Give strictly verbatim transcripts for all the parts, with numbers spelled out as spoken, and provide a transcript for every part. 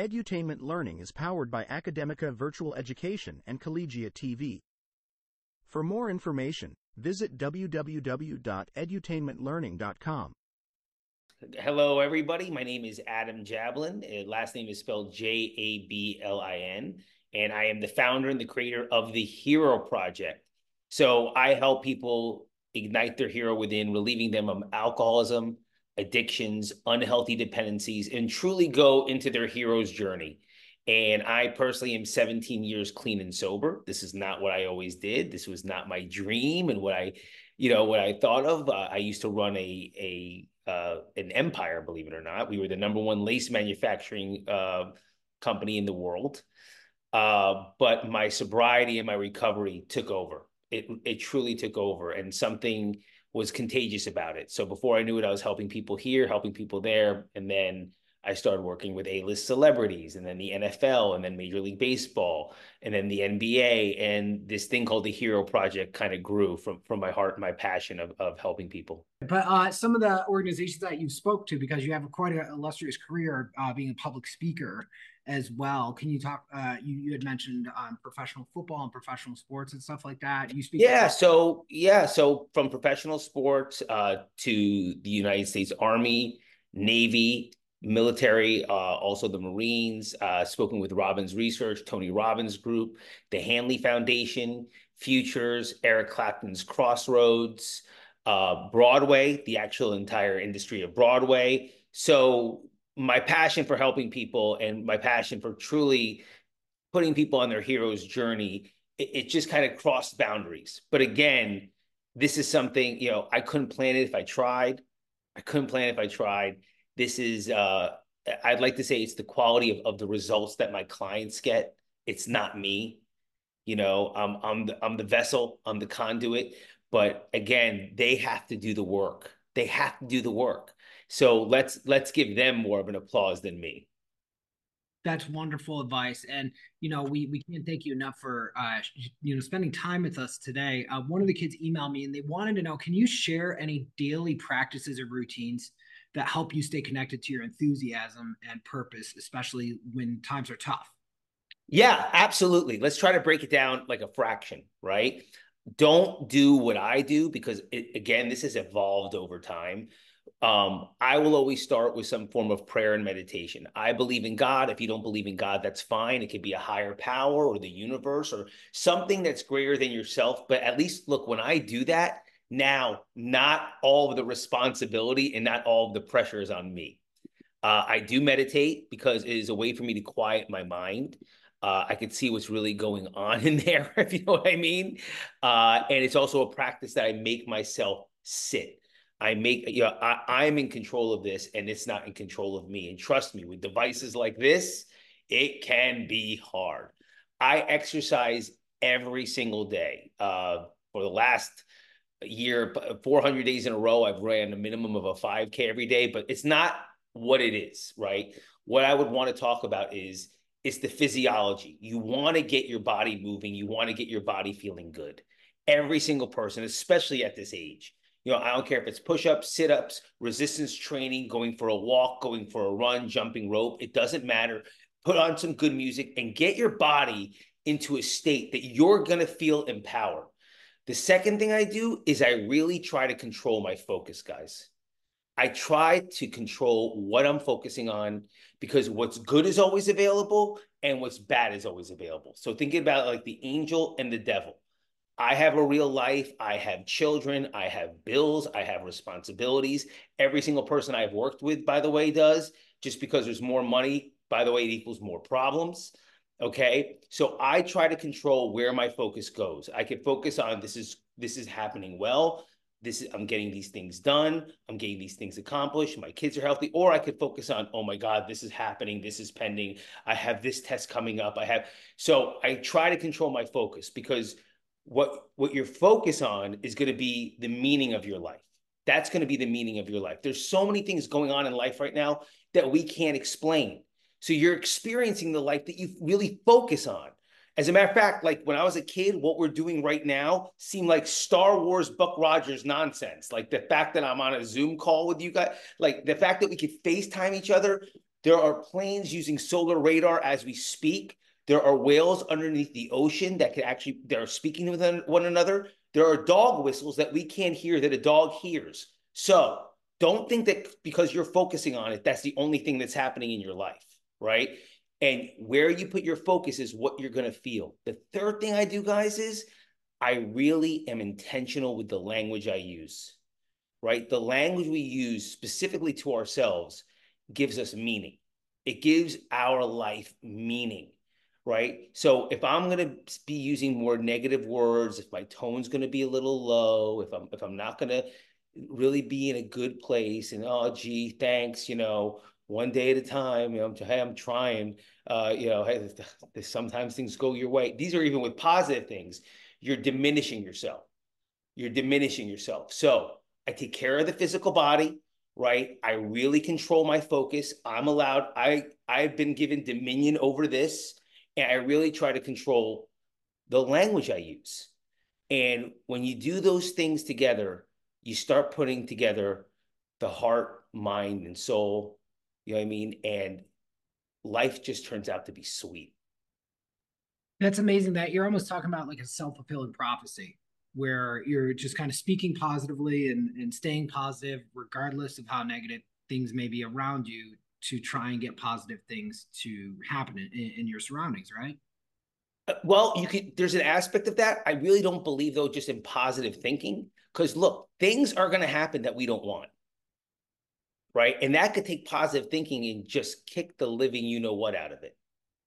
Edutainment Learning is powered by Academica Virtual Education and Collegiate T V. For more information, visit w w w dot edutainment learning dot com. Hello, everybody. My name is Adam Jablin. Last name is spelled J A B L I N, and I am the founder and the creator of the Hero Project. So I help people ignite their hero within, relieving them of alcoholism, addictions, unhealthy dependencies, and truly go into their hero's journey. And I personally am seventeen years clean and sober. This is not what I always did. This was not my dream and what I, you know, what I thought of. Uh, I used to run a a uh, an empire, believe it or not. We were the number one lace manufacturing uh, company in the world. Uh, but my sobriety and my recovery took over. It it truly took over, and something was contagious about it. So before I knew it, I was helping people here, helping people there, and then I started working with A-list celebrities, and then the N F L, and then Major League Baseball, and then the N B A, and this thing called the Hero Project kind of grew from from my heart and my passion of of helping people. But uh, some of the organizations that you spoke to, because you have quite an illustrious career uh, being a public speaker as well. Can you talk, uh, you, you had mentioned um, professional football and professional sports and stuff like that. You speak. Yeah. So, yeah. So from professional sports uh, to the United States Army, Navy, military, uh, also the Marines, uh, spoken with Robbins Research, Tony Robbins Group, the Hanley Foundation, Futures, Eric Clapton's Crossroads, uh, Broadway, the actual entire industry of Broadway. So my passion for helping people and my passion for truly putting people on their hero's journey, it, it just kind of crossed boundaries. But again, this is something, you know, I couldn't plan it if I tried. I couldn't plan it if I tried. This is, uh, I'd like to say it's the quality of, of the results that my clients get. It's not me. You know, um, I'm, the, I'm the vessel, I'm the conduit. But again, they have to do the work. They have to do the work. So let's let's give them more of an applause than me. That's wonderful advice. And, you know, we, we can't thank you enough for, uh, you know, spending time with us today. Uh, one of the kids emailed me and they wanted to know, can you share any daily practices or routines that help you stay connected to your enthusiasm and purpose, especially when times are tough? Yeah, absolutely. Let's try to break it down like a fraction, right? Don't do what I do because, it, again, this has evolved over time. Um, I will always start with some form of prayer and meditation. I believe in God. If you don't believe in God, that's fine. It could be a higher power or the universe or something that's greater than yourself. But at least, look, when I do that, now not all of the responsibility and not all of the pressure is on me. Uh, I do meditate because it is a way for me to quiet my mind. Uh, I can see what's really going on in there, if you know what I mean. Uh, and it's also a practice that I make myself sit. I make, you know, I, I'm in control of this and it's not in control of me. And trust me, with devices like this, it can be hard. I exercise every single day. Uh, for the last year, four hundred days in a row, I've ran a minimum of a five K every day, but it's not what it is, right? What I would want to talk about is it's the physiology. You want to get your body moving. You want to get your body feeling good. Every single person, especially at this age. You know, I don't care if it's push-ups, sit-ups, resistance training, going for a walk, going for a run, jumping rope. It doesn't matter. Put on some good music and get your body into a state that you're going to feel empowered. The second thing I do is I really try to control my focus, guys. I try to control what I'm focusing on because what's good is always available and what's bad is always available. So thinking about it like the angel and the devil. I have a real life. I have children. I have bills. I have responsibilities. Every single person I've worked with, by the way, does. Just because there's more money, by the way, it equals more problems. Okay. So I try to control where my focus goes. I can focus on this is this is happening well. This is I'm getting these things done. I'm getting these things accomplished. My kids are healthy. Or I could focus on, oh my God, this is happening. This is pending. I have this test coming up. I have so I try to control my focus because What, what your focus on is going to be the meaning of your life. That's going to be the meaning of your life. There's so many things going on in life right now that we can't explain. So you're experiencing the life that you really focus on. As a matter of fact, like when I was a kid, what we're doing right now seemed like Star Wars Buck Rogers nonsense. Like the fact that I'm on a Zoom call with you guys, like the fact that we could FaceTime each other, There are planes using solar radar as we speak. There are whales underneath the ocean that can actually, they're speaking with one another. There are dog whistles that we can't hear that a dog hears. So don't think that because you're focusing on it, that's the only thing that's happening in your life, right? And where you put your focus is what you're going to feel. The third thing I do, guys, is I really am intentional with the language I use, right? The language we use specifically to ourselves gives us meaning. It gives our life meaning, right? So if I'm going to be using more negative words, if my tone's going to be a little low, if I'm if I'm not going to really be in a good place and, oh, gee, thanks, you know, one day at a time, you know, hey, I'm trying, uh, you know, hey, sometimes things go your way. These are even with positive things. You're diminishing yourself. You're diminishing yourself. So I take care of the physical body, right? I really control my focus. I'm allowed, I, I've been given dominion over this, and I really try to control the language I use. And when you do those things together, you start putting together the heart, mind, and soul, you know what I mean? And life just turns out to be sweet. That's amazing that you're almost talking about like a self-fulfilling prophecy where you're just kind of speaking positively and, and staying positive, regardless of how negative things may be around you, to try and get positive things to happen in, in your surroundings, right? Uh, well, you could, there's an aspect of that. I really don't believe, though, just in positive thinking, because look, things are going to happen that we don't want, right? And that could take positive thinking and just kick the living you know what out of it.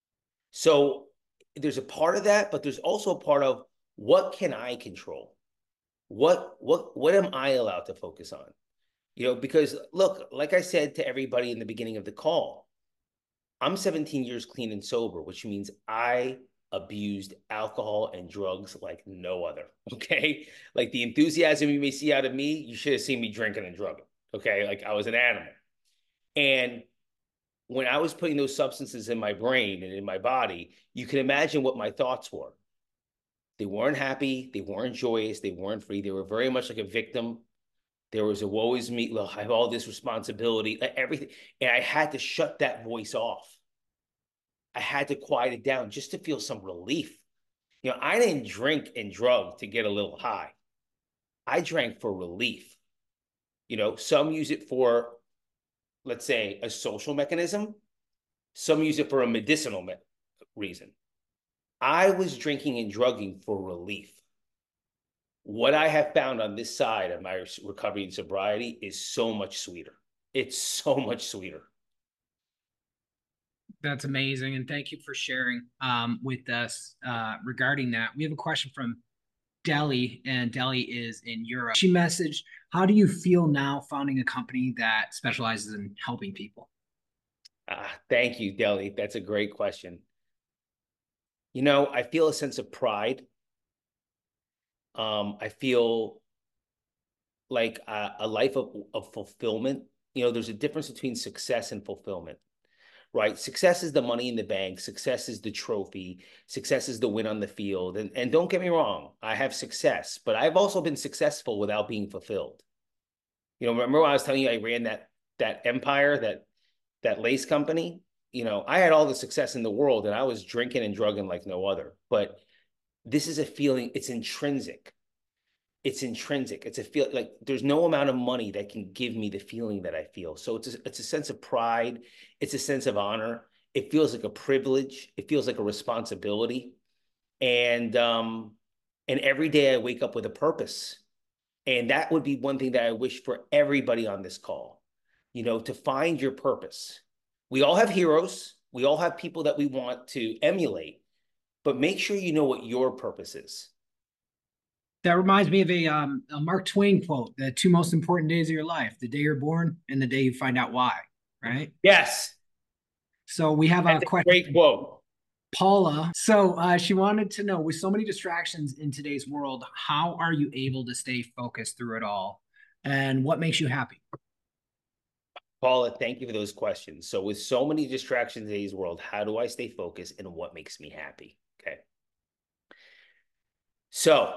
So there's a part of that, but there's also a part of what can I control? What what what am I allowed to focus on? You know, because look, like I said to everybody in the beginning of the call, I'm seventeen years clean and sober, which means I abused alcohol and drugs like no other. Okay. Like the enthusiasm you may see out of me, you should have seen me drinking and drugging. Okay. Like I was an animal. And when I was putting those substances in my brain and in my body, you can imagine what my thoughts were. They weren't happy. They weren't joyous. They weren't free. They were very much like a victim. There was a woe is me. Look, I have all this responsibility, everything. And I had to shut that voice off. I had to quiet it down just to feel some relief. You know, I didn't drink and drug to get a little high. I drank for relief. You know, some use it for, let's say, a social mechanism. Some use it for a medicinal me- reason. I was drinking and drugging for relief. What I have found on this side of my recovery and sobriety is so much sweeter. It's so much sweeter. That's amazing. And thank you for sharing um, with us uh, regarding that. We have a question from Delhi, and Delhi is in Europe. She messaged, how do you feel now founding a company that specializes in helping people? Uh, thank you, Delhi. That's a great question. You know, I feel a sense of pride. Um, I feel like a, a life of, of fulfillment. You know, there's a difference between success and fulfillment, right? Success is the money in the bank. Success is the trophy. Success is the win on the field. And, and don't get me wrong, I have success, but I've also been successful without being fulfilled. You know, remember when I was telling you I ran that that empire, that that lace company? You know, I had all the success in the world and I was drinking and drugging like no other. But this is a feeling, it's intrinsic. It's intrinsic. It's a feel like there's no amount of money that can give me the feeling that I feel. So it's a, it's a sense of pride. It's a sense of honor. It feels like a privilege. It feels like a responsibility. And um, and every day I wake up with a purpose. And that would be one thing that I wish for everybody on this call, you know, to find your purpose. We all have heroes. We all have people that we want to emulate, but make sure you know what your purpose is. That reminds me of a, um, a Mark Twain quote: "The two most important days of your life, the day you're born and the day you find out why." Right? Yes. So we have That's a a question. great quote. Paula. So uh, she wanted to know, with so many distractions in today's world, how are you able to stay focused through it all? And what makes you happy? Paula, thank you for those questions. So with so many distractions in today's world, how do I stay focused and what makes me happy? Okay. So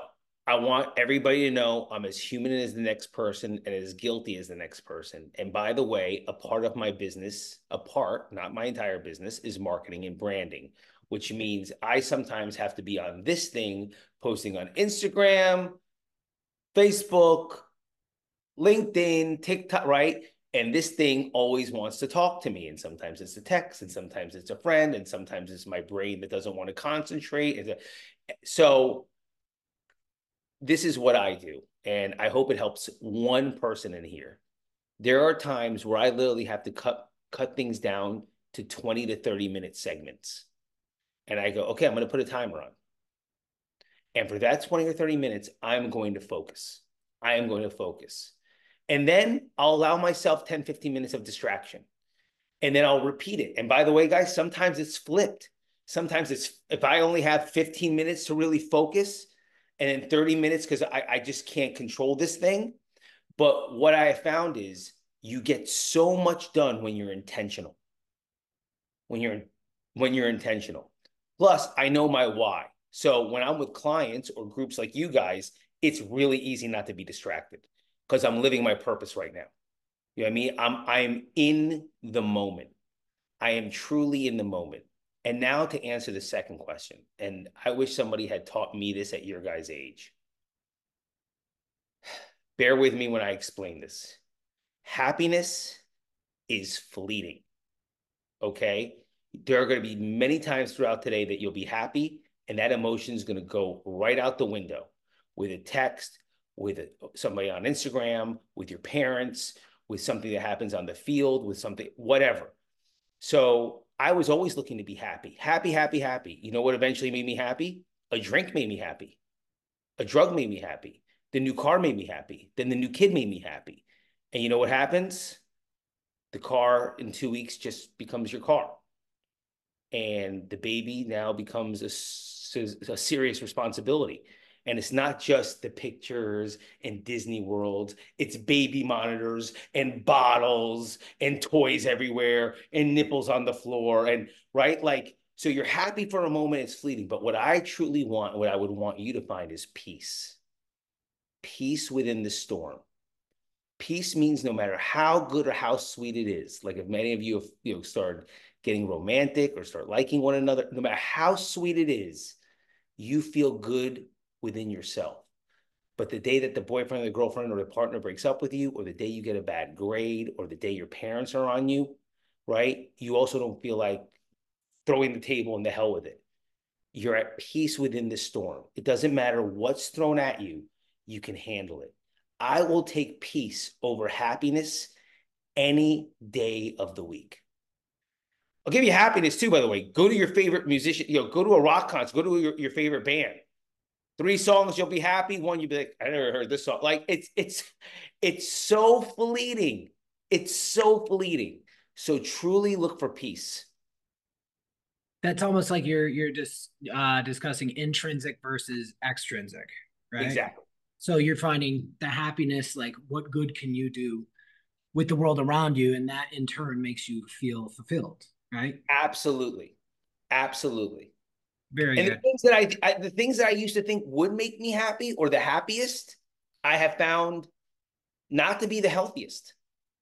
I want everybody to know I'm as human as the next person and as guilty as the next person. And by the way, a part of my business, a part, not my entire business, is marketing and branding, which means I sometimes have to be on this thing, posting on Instagram, Facebook, LinkedIn, TikTok, right? And this thing always wants to talk to me. And sometimes it's a text, and sometimes it's a friend, and sometimes it's my brain that doesn't want to concentrate. So this is what I do, and I hope it helps one person in here. There are times where I literally have to cut cut things down to twenty to thirty minute segments. And I go, okay, I'm going to put a timer on. And for that twenty or thirty minutes, I'm going to focus. I am going to focus. And then I'll allow myself ten, fifteen minutes of distraction. And then I'll repeat it. And by the way, guys, sometimes it's flipped. Sometimes it's, if I only have fifteen minutes to really focus, and in thirty minutes, because I, I just can't control this thing. But what I have found is you get so much done when you're intentional. When you're, when you're intentional. Plus, I know my why. So when I'm with clients or groups like you guys, it's really easy not to be distracted because I'm living my purpose right now. You know what I mean? I'm, I'm in the moment. I am truly in the moment. And now to answer the second question, and I wish somebody had taught me this at your guys' age. Bear with me when I explain this. Happiness is fleeting, okay? There are going to be many times throughout today that you'll be happy, and that emotion is going to go right out the window with a text, with a, somebody on Instagram, with your parents, with something that happens on the field, with something, whatever. So I was always looking to be happy, happy, happy, happy. You know what eventually made me happy? A drink made me happy. A drug made me happy. The new car made me happy. Then the new kid made me happy. And you know what happens? The car in two weeks just becomes your car. And the baby now becomes a, a serious responsibility. And it's not just the pictures and Disney World. It's baby monitors and bottles and toys everywhere and nipples on the floor. And right, like, so you're happy for a moment, it's fleeting. But what I truly want, what I would want you to find is peace. Peace within the storm. Peace means no matter how good or how sweet it is, like if many of you have, you know, started getting romantic or start liking one another, no matter how sweet it is, you feel good within yourself. But the day that the boyfriend or the girlfriend or the partner breaks up with you, or the day you get a bad grade, or the day your parents are on you, right? You also don't feel like throwing the table and the hell with it. You're at peace within the storm. It doesn't matter what's thrown at you, you can handle it. I will take peace over happiness any day of the week. I'll give you happiness too, by the way. Go to your favorite musician, you know, go to a rock concert, go to your, your favorite band. Three songs, you'll be happy. One, you'll be like, I never heard this song. Like it's it's it's so fleeting. It's so fleeting. So truly look for peace. That's almost like you're you're just uh, discussing intrinsic versus extrinsic, right? Exactly. So you're finding the happiness, like what good can you do with the world around you, and that in turn makes you feel fulfilled, right? Absolutely, absolutely. Very and good. the things that I, I the things that I used to think would make me happy or the happiest, I have found not to be the healthiest.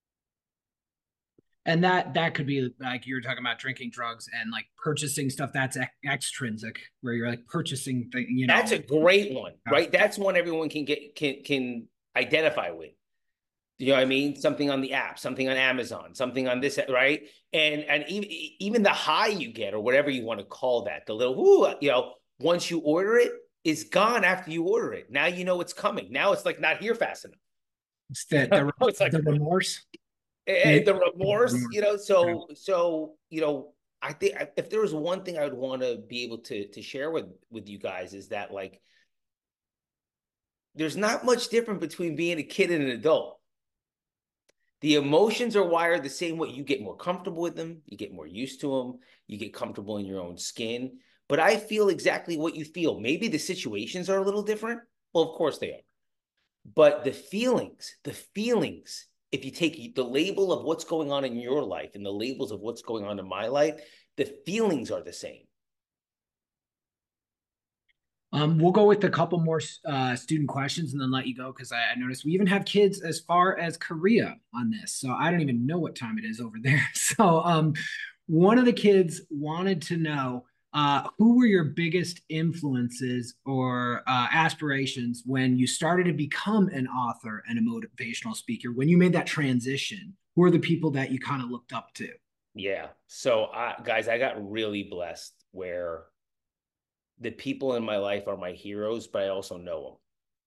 And that that could be like you were talking about drinking drugs and like purchasing stuff that's ex- extrinsic, where you're like purchasing things, you know. That's a great one, right? That's one everyone can get can can identify with. You know what I mean? Something on the app, something on Amazon, something on this, right? And and even even the high you get, or whatever you want to call that, the little, whoo, you know, once you order it, is gone after you order it. Now you know it's coming. Now it's like not here fast enough. It's the the, it's like the remorse. the remorse, you know. So so you know, I think if there was one thing I would want to be able to to share with with you guys is that like, there's not much different between being a kid and an adult. The emotions are wired the same way. You get more comfortable with them. You get more used to them. You get comfortable in your own skin. But I feel exactly what you feel. Maybe the situations are a little different. Well, of course they are. But the feelings, the feelings, if you take the label of what's going on in your life and the labels of what's going on in my life, the feelings are the same. Um, we'll go with a couple more uh, student questions and then let you go because I, I noticed we even have kids as far as Korea on this. So I don't even know what time it is over there. So um, one of the kids wanted to know uh, who were your biggest influences or uh, aspirations when you started to become an author and a motivational speaker? When you made that transition, who are the people that you kind of looked up to? Yeah. So, I, guys, I got really blessed where the people in my life are my heroes, but I also know them.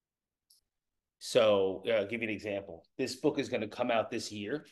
So, uh, I'll give you an example. This book is going to come out this year.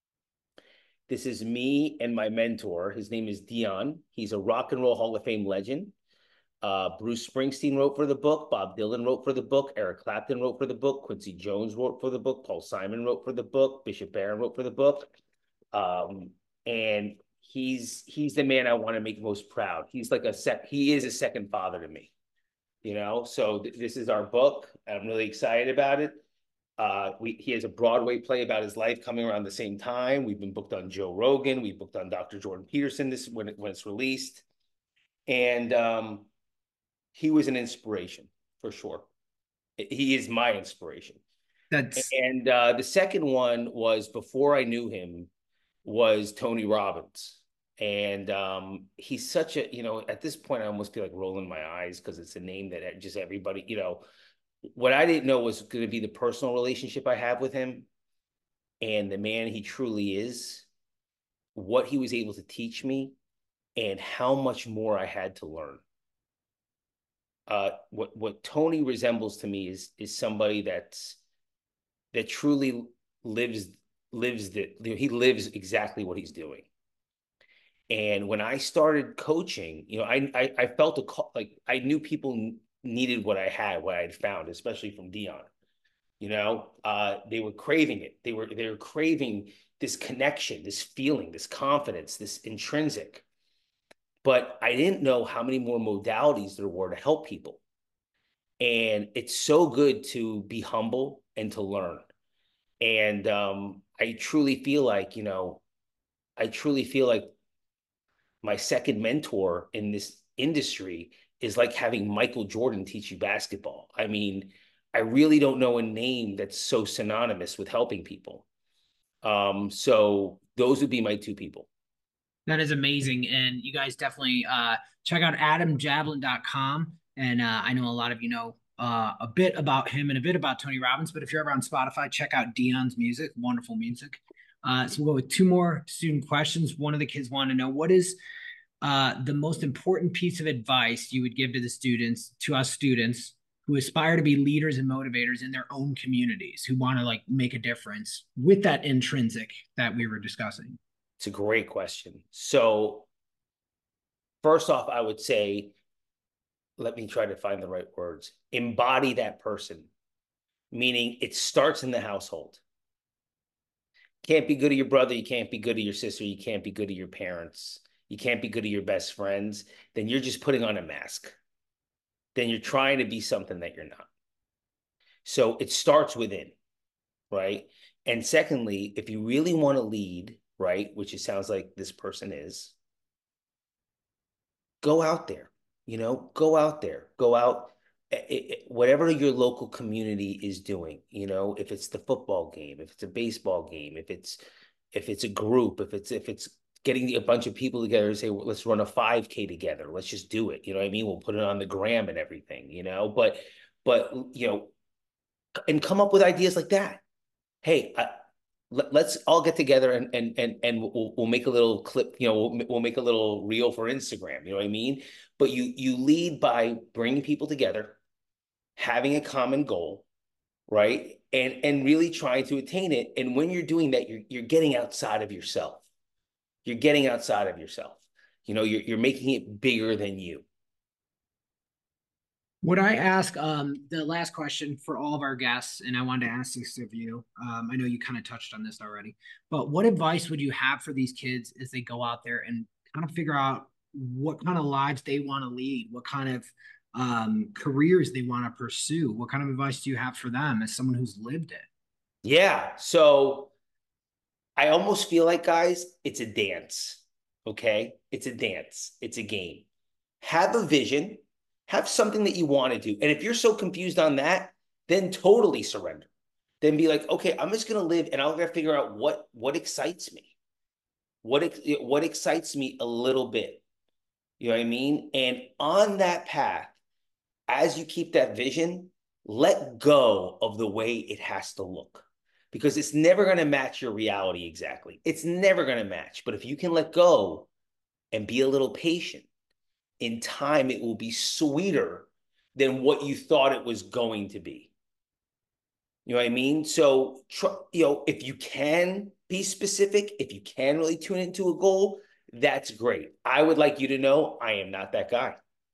This is me and my mentor. His name is Dion. He's a rock and roll Hall of Fame legend. Uh, Bruce Springsteen wrote for the book. Bob Dylan wrote for the book. Eric Clapton wrote for the book. Quincy Jones wrote for the book. Paul Simon wrote for the book. Bishop Barron wrote for the book. Um, and he's he's the man I want to make most proud. He's like a sec. He is a second father to me. You know. So th- this is our book. I'm really excited about it. Uh, we, he has a Broadway play about his life coming around the same time. We've been booked on Joe Rogan. We booked on Doctor Jordan Peterson this when it, when it's released, and um, he was an inspiration for sure. He is my inspiration. That's And uh, the second one was before I knew him was Tony Robbins. And um, he's such a, you know, at this point, I almost feel like rolling my eyes because it's a name that just everybody, you know, what I didn't know was going to be the personal relationship I have with him and the man he truly is, what he was able to teach me, and how much more I had to learn. Uh, what what Tony resembles to me is is somebody that's that truly lives lives that he lives exactly what he's doing. And when I started coaching, you know, I I, I felt a call, like I knew people needed what I had, what I had found, especially from Dion. You know, uh, they were craving it. They were they were craving this connection, this feeling, this confidence, this intrinsic. But I didn't know how many more modalities there were to help people. And it's so good to be humble and to learn. And um, I truly feel like, you know, I truly feel like my second mentor in this industry is like having Michael Jordan teach you basketball. I mean, I really don't know a name that's so synonymous with helping people. Um, so those would be my two people. That is amazing. And you guys definitely uh, check out adam javelin dot com. And uh, I know a lot of you know uh, a bit about him and a bit about Tony Robbins, but if you're ever on Spotify, check out Dion's music, wonderful music. Uh, so we'll go with two more student questions. One of the kids wanted to know what is uh, the most important piece of advice you would give to the students, to us students who aspire to be leaders and motivators in their own communities, who want to like make a difference with that intrinsic that we were discussing? It's a great question. So first off, I would say, let me try to find the right words. Embody that person, meaning it starts in the household. Can't be good to your brother. You can't be good to your sister. You can't be good to your parents. You can't be good to your best friends. Then you're just putting on a mask. Then you're trying to be something that you're not. So it starts within, right? And secondly, if you really want to lead, right, which it sounds like this person is, go out there, you know, go out there, go out, it, it, whatever your local community is doing, you know, if it's the football game, if it's a baseball game, if it's, if it's a group, if it's, if it's getting a bunch of people together and say, well, let's run a five K together. Let's just do it. You know what I mean? We'll put it on the gram and everything, you know, but, but, you know, and come up with ideas like that. Hey, I, let, us all get together and and and and we'll, we'll make a little clip, you know, we'll, we'll make a little reel for Instagram, you know what I mean? But you you lead by bringing people together, having a common goal, right? And and really trying to attain it. And when you're doing that, you're you're getting outside of yourself. You're getting outside of yourself. You know, you're you're making it bigger than you. Would I ask um, the last question for all of our guests, and I wanted to ask this of you. Um, I know you kind of touched on this already, but what advice would you have for these kids as they go out there and kind of figure out what kind of lives they want to lead, what kind of um, careers they want to pursue? What kind of advice do you have for them as someone who's lived it? Yeah. So I almost feel like, guys, it's a dance. Okay. It's a dance. It's a game. Have a vision, Have something that you want to do. And if you're so confused on that, then totally surrender. Then be like, okay, I'm just going to live and I'll gotta figure out what, what excites me. What, what excites me a little bit. You know what I mean? And on that path, as you keep that vision, let go of the way it has to look, because it's never going to match your reality exactly. It's never going to match. But if you can let go and be a little patient, in time, it will be sweeter than what you thought it was going to be. You know what I mean? So, you know, if you can be specific, if you can really tune into a goal, that's great. I would like you to know I am not that guy.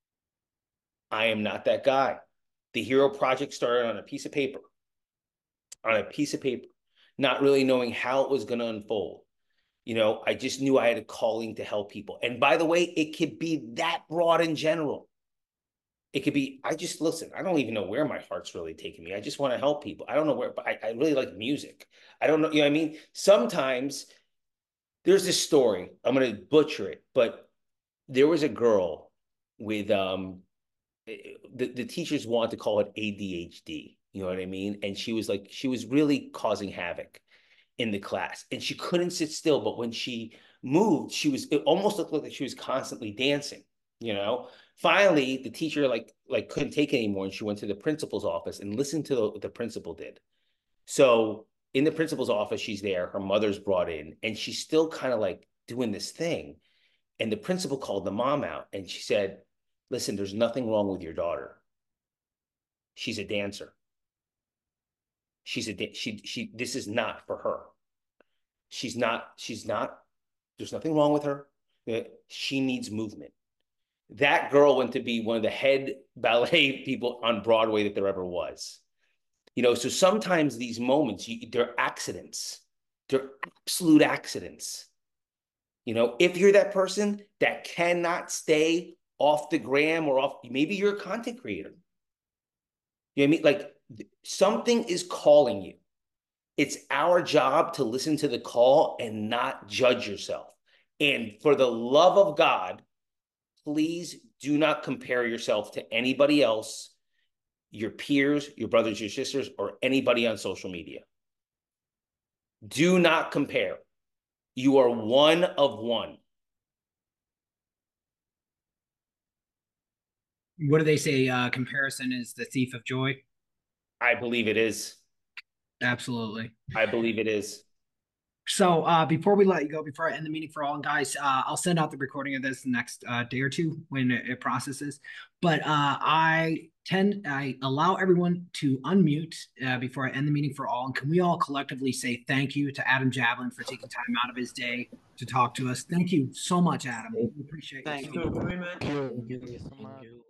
I am not that guy. The Hero Project started on a piece of paper, on a piece of paper, not really knowing how it was going to unfold. You know, I just knew I had a calling to help people. And by the way, it could be that broad in general. It could be, I just, listen, I don't even know where my heart's really taking me. I just want to help people. I don't know where, but I, I really like music. I don't know, you know what I mean? Sometimes there's this story, I'm going to butcher it, but there was a girl with, um, the, the teachers wanted to call it A D H D, you know what I mean? And she was like, she was really causing havoc in the class, and she couldn't sit still. But when she moved, she was, it almost looked like she was constantly dancing, you know? Finally, the teacher like, like couldn't take it anymore. And she went to the principal's office and listened to the, what the principal did. So in the principal's office, she's there, her mother's brought in, and she's still kind of like doing this thing. And the principal called the mom out and she said, listen, there's nothing wrong with your daughter. She's a dancer. She's a, she, she, this is not for her. She's not, she's not, there's nothing wrong with her. She needs movement. That girl went to be one of the head ballet people on Broadway that there ever was. You know, so sometimes these moments, you, they're accidents. They're absolute accidents. You know, if you're that person that cannot stay off the gram or off, maybe you're a content creator. You know what I mean? Like, something is calling you. It's our job to listen to the call and not judge yourself. And for the love of God, please do not compare yourself to anybody else, your peers, your brothers, your sisters, or anybody on social media. Do not compare. You are one of one. What do they say? Uh, comparison is the thief of joy. I believe it is. Absolutely. I believe it is. So uh, before we let you go, before I end the meeting for all, and guys, uh, I'll send out the recording of this the next uh, day or two when it, it processes. But uh, I tend, I allow everyone to unmute uh, before I end the meeting for all. And can we all collectively say thank you to Adam Javelin for taking time out of his day to talk to us? Thank you so much, Adam. We appreciate Thank you. you very much. Thank you so much.